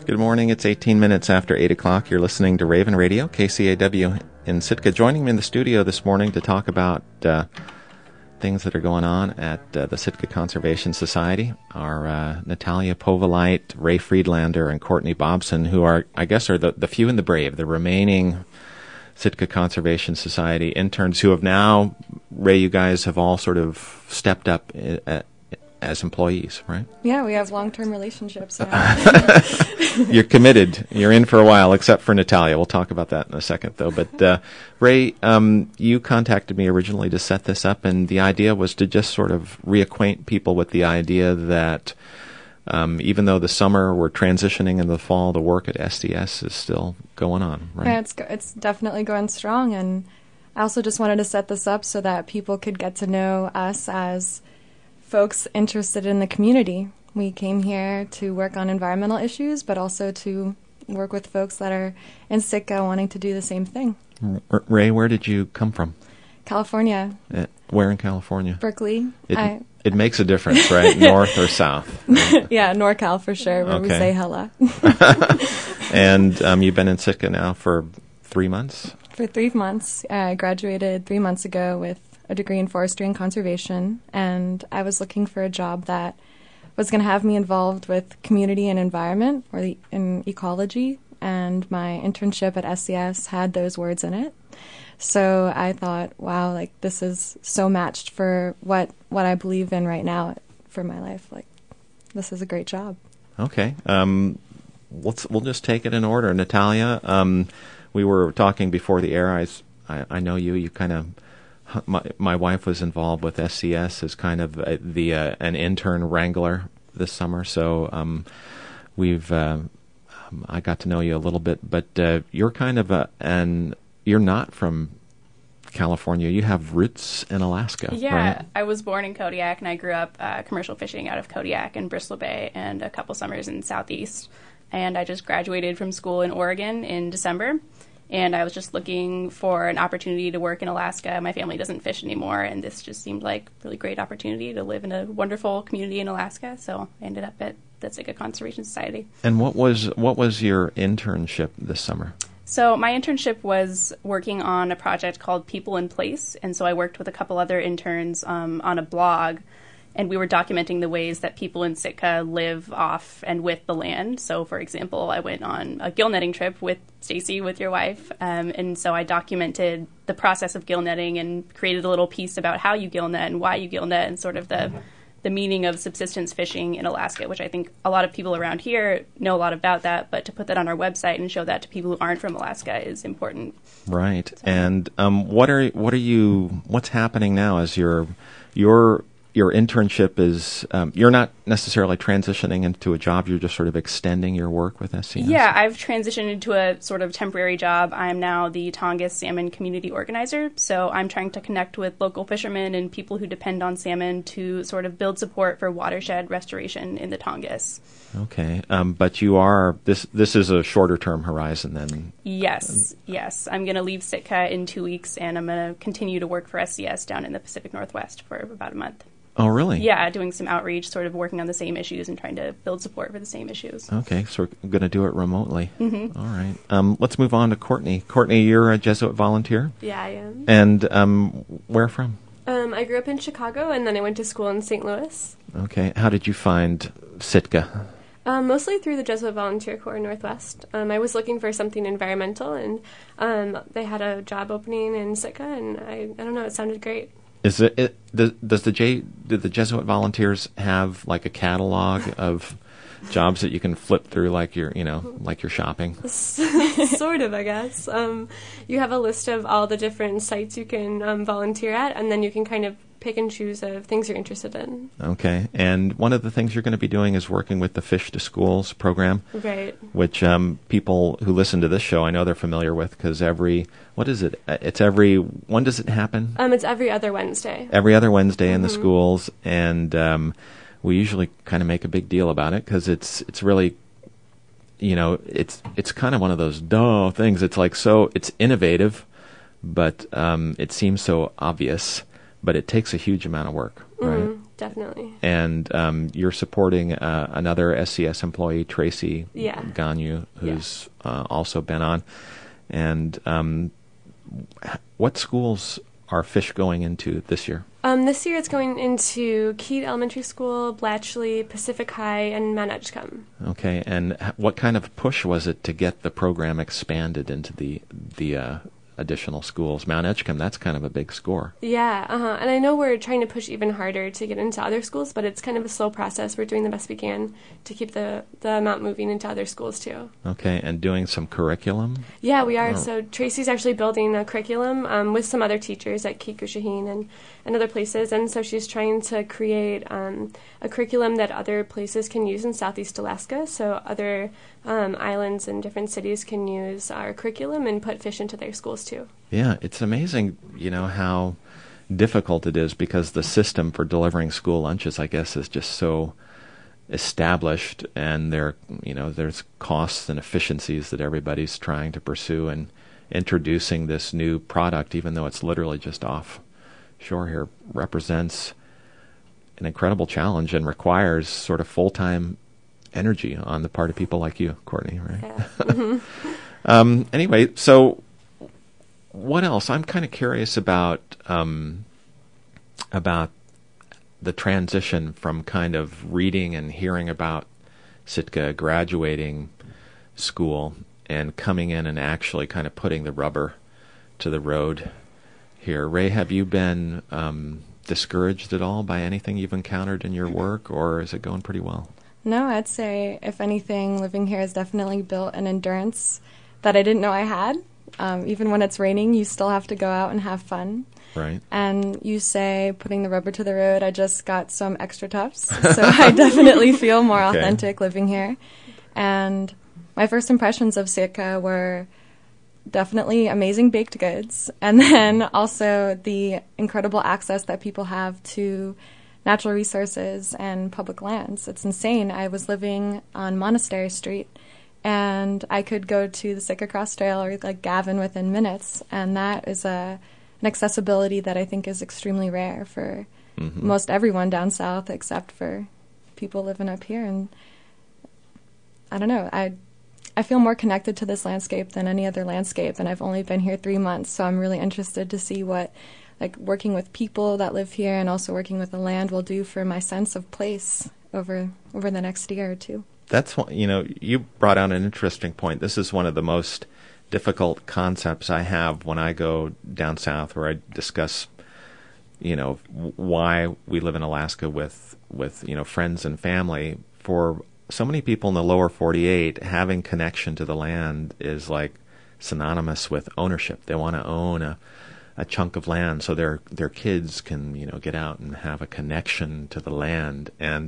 Good morning. It's 18 minutes after 8 o'clock. You're listening to Raven Radio, KCAW in Sitka. Joining me in the studio this morning to talk about things that are going on at the Sitka Conservation Society are Natalia Povalite, Ray Friedlander, and Courtney Bobson, who are the few and the brave, the remaining Sitka Conservation Society interns who have now, Ray, you guys have all sort of stepped up as employees, right? Yeah, we have long-term relationships now. You're committed. You're in for a while, except for Natalia. We'll talk about that in a second, though. But Ray, you contacted me originally to set this up, and the idea was to just sort of reacquaint people with the idea that even though the summer we're transitioning in the fall, the work at SDS is still going on, right? Yeah, it's definitely going strong, and I also just wanted to set this up so that people could get to know us as folks interested in the community. We came here to work on environmental issues, but also to work with folks that are in Sitka wanting to do the same thing. Ray, where did you come from? California. Where in California? Berkeley. It makes a difference, right? North or south? Yeah, NorCal for sure, where we say hella. And you've been in Sitka now for 3 months? For 3 months. I graduated 3 months ago with a degree in forestry and conservation, and I was looking for a job that was going to have me involved with community and environment, or in ecology, and my internship at SCS had those words in it. So I thought, wow, like this is so matched for what I believe in right now for my life. Like, this is a great job. Okay. We'll just take it in order. Natalia, we were talking before the air. I know you kind of. My wife was involved with SCS as kind of an intern wrangler this summer, so I got to know you a little bit. But you're kind of you're not from California. You have roots in Alaska. Yeah, right? I was born in Kodiak, and I grew up commercial fishing out of Kodiak and Bristol Bay, and a couple summers in Southeast. And I just graduated from school in Oregon in December. And I was just looking for an opportunity to work in Alaska. My family doesn't fish anymore, and this just seemed like a really great opportunity to live in a wonderful community in Alaska. So I ended up at the Sitka Conservation Society. And what was your internship this summer? So my internship was working on a project called People in Place, and so I worked with a couple other interns on a blog. And we were documenting the ways that people in Sitka live off and with the land. So, for example, I went on a gill netting trip with Stacy, with your wife. And so I documented the process of gill netting and created a little piece about how you gill net and why you gill net and sort of the meaning of subsistence fishing in Alaska, which I think a lot of people around here know a lot about that. But to put that on our website and show that to people who aren't from Alaska is important. Right. So. And what's happening now as your internship is, you're not necessarily transitioning into a job, you're just sort of extending your work with SCS? Yeah, I've transitioned into a sort of temporary job. I'm now the Tongass Salmon Community Organizer, so I'm trying to connect with local fishermen and people who depend on salmon to sort of build support for watershed restoration in the Tongass. Okay, but you are, this is a shorter term horizon then? Yes. I'm going to leave Sitka in 2 weeks, and I'm going to continue to work for SCS down in the Pacific Northwest for about a month. Oh, really? Yeah, doing some outreach, sort of working on the same issues and trying to build support for the same issues. Okay, so we're going to do it remotely. Mm-hmm. All right. Let's move on to Courtney. Courtney, you're a Jesuit volunteer? Yeah, I am. And where from? I grew up in Chicago, and then I went to school in St. Louis. Okay. How did you find Sitka? Mostly through the Jesuit Volunteer Corps Northwest. I was looking for something environmental, and they had a job opening in Sitka, and I don't know, it sounded great. Does the Jesuit Volunteers have like a catalog of jobs that you can flip through like you're shopping? Sort of, I guess. You have a list of all the different sites you can volunteer at, and then you can kind of pick and choose of things you're interested in. Okay. And one of the things you're going to be doing is working with the Fish to Schools program. Right. Which people who listen to this show, I know they're familiar with because when does it happen? It's every other Wednesday. Every other Wednesday in the schools. And we usually kind of make a big deal about it because it's really, it's kind of one of those things. It's like, so it's innovative, but it seems so obvious. But it takes a huge amount of work, right? definitely. And you're supporting another SCS employee, Tracy Ganyu, who's also been on. And what schools are Fish going into this year? This year it's going into Keat Elementary School, Blatchley, Pacific High, and Mount Edgecombe. Okay, and what kind of push was it to get the program expanded into the additional schools? Mount Edgecombe, that's kind of a big score. Yeah, and I know we're trying to push even harder to get into other schools, but it's kind of a slow process. We're doing the best we can to keep the amount moving into other schools too. Okay, and doing some curriculum? Yeah, we are. So Tracy's actually building a curriculum with some other teachers at Keat Shaheen and other places, and so she's trying to create a curriculum that other places can use in Southeast Alaska, so other islands and different cities can use our curriculum and put fish into their schools too. Yeah, it's amazing, how difficult it is, because the system for delivering school lunches, I guess, is just so established, and there's costs and efficiencies that everybody's trying to pursue, and introducing this new product, even though it's literally just offshore here, represents an incredible challenge and requires sort of full-time energy on the part of people like you, Courtney, right? Yeah. Mm-hmm. Anyway, so what else? I'm kind of curious about the transition from kind of reading and hearing about Sitka graduating school and coming in and actually kind of putting the rubber to the road here. Ray, have you been discouraged at all by anything you've encountered in your work, or is it going pretty well? No, I'd say, if anything, living here has definitely built an endurance that I didn't know I had. Even when it's raining, you still have to go out and have fun. Right. And you say, putting the rubber to the road, I just got some extra tufts. So I definitely feel more authentic living here. And my first impressions of Sitka were definitely amazing baked goods. And then also the incredible access that people have to natural resources and public lands. It's insane. I was living on Monastery Street, and I could go to the Sitka Cross Trail or like Gavin within minutes, and that is an accessibility that I think is extremely rare for most everyone down south, except for people living up here. And I don't know, I feel more connected to this landscape than any other landscape, and I've only been here 3 months, so I'm really interested to see what working with people that live here and also working with the land will do for my sense of place over the next year or two. That's one, you brought out an interesting point. This is one of the most difficult concepts I have when I go down south, where I discuss, why we live in Alaska with friends and family. For so many people in the lower 48, having connection to the land is like synonymous with ownership. They want to own a chunk of land so their kids can get out and have a connection to the land. And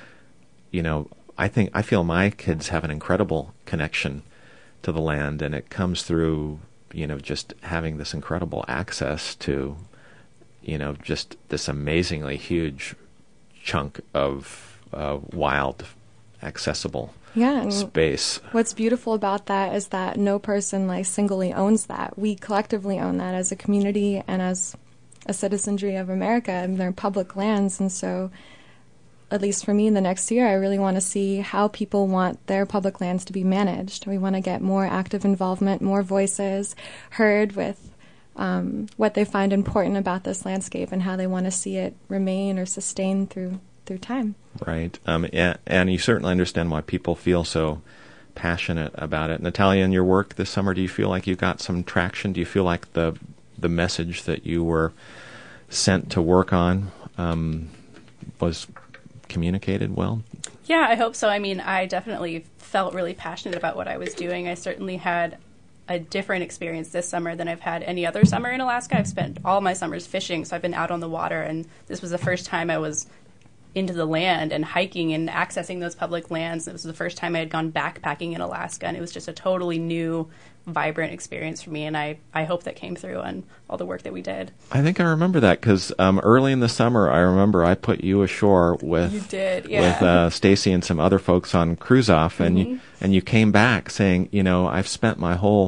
I feel my kids have an incredible connection to the land, and it comes through just having this incredible access to just this amazingly huge chunk of wild accessible space. What's beautiful about that is that no person singly owns that. We collectively own that as a community and as a citizenry of America, and they're public lands. And so, at least for me in the next year, I really want to see how people want their public lands to be managed. We want to get more active involvement, more voices heard with what they find important about this landscape and how they want to see it remain or sustain through time. Right. And you certainly understand why people feel so passionate about it. Natalia, in your work this summer, do you feel like you got some traction? Do you feel like the message that you were sent to work on was communicated well? Yeah, I hope so. I mean, I definitely felt really passionate about what I was doing. I certainly had a different experience this summer than I've had any other summer in Alaska. I've spent all my summers fishing, so I've been out on the water, and this was the first time I was into the land and hiking and accessing those public lands. It was the first time I had gone backpacking in Alaska, and it was just a totally new, vibrant experience for me, and I hope that came through on all the work that we did. I think I remember that, because early in the summer, I remember I put you ashore with with Stacy and some other folks on cruise off, and you came back saying, I've spent my whole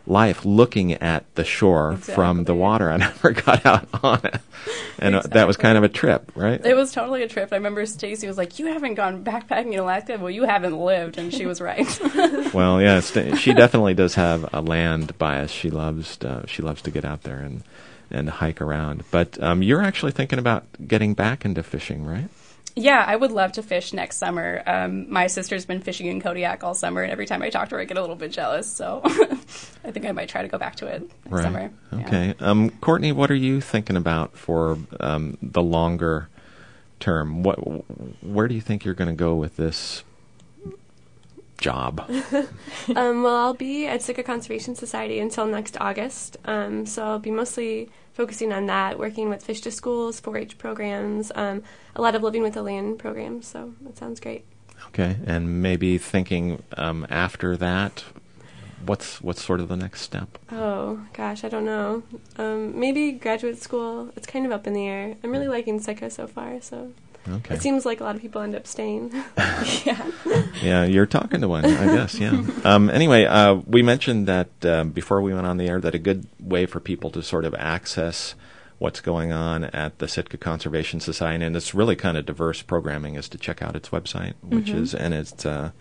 life looking at the shore from the water. I never got out on it. And that was kind of a trip, right? It was totally a trip. I remember Stacy was like, "You haven't gone backpacking in Alaska? Well, you haven't lived." And she was right. Well, yeah, she definitely does have a land bias. She loves to get out there and hike around. But you're actually thinking about getting back into fishing, right? Yeah, I would love to fish next summer. My sister's been fishing in Kodiak all summer, and every time I talk to her, I get a little bit jealous. So I think I might try to go back to it next summer. Okay. Yeah. Courtney, what are you thinking about for the longer term? Where do you think you're going to go with this job? Well, I'll be at Sitka Conservation Society until next August. So I'll be mostly focusing on that, working with fish to schools, 4-H programs, a lot of living with the land programs. So that sounds great. Okay, and maybe thinking after that, what's sort of the next step? Oh gosh, I don't know. Maybe graduate school. It's kind of up in the air. I'm really liking Sitka so far, so. Okay. It seems like a lot of people end up staying. Yeah, you're talking to one, I guess, yeah. Anyway, we mentioned that before we went on the air that a good way for people to sort of access what's going on at the Sitka Conservation Society, and it's really kind of diverse programming, is to check out its website, which is, and it's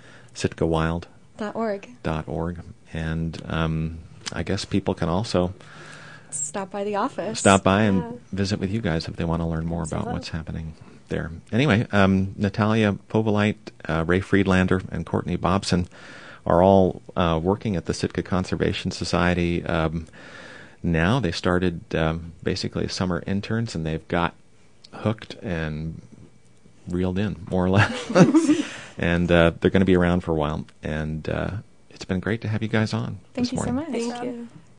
sitkawild.org. And I guess people can also stop by the office. Stop by and visit with you guys if they want to learn more about what's happening there. Anyway, Natalia Povolite, Ray Friedlander, and Courtney Bobson are all working at the Sitka Conservation Society now. They started basically as summer interns, and they've got hooked and reeled in, more or less. And they're going to be around for a while. And it's been great to have you guys on this morning. Thank you so much. Thank you.